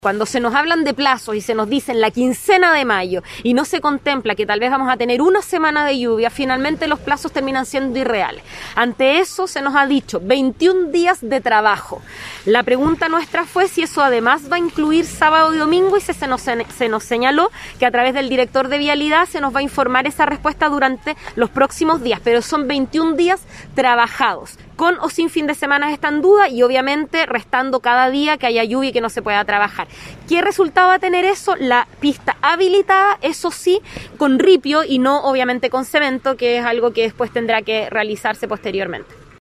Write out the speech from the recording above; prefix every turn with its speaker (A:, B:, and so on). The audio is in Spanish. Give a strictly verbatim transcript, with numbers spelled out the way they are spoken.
A: Cuando se nos hablan de plazos y se nos dicen la quincena de mayo y no se contempla que tal vez vamos a tener una semana de lluvia, finalmente los plazos terminan siendo irreales. Ante eso se nos ha dicho veintiún días de trabajo. La pregunta nuestra fue si eso además va a incluir sábado y domingo y se, se, nos, se nos señaló que a través del director de Vialidad se nos va a informar esa respuesta durante los próximos días, pero son veintiún días trabajados. Con o sin fin de semana está en duda y obviamente restando cada día que haya lluvia y que no se pueda trabajar. ¿Qué resultado va a tener eso? La pista habilitada, eso sí, con ripio y no obviamente con cemento, que es algo que después tendrá que realizarse posteriormente.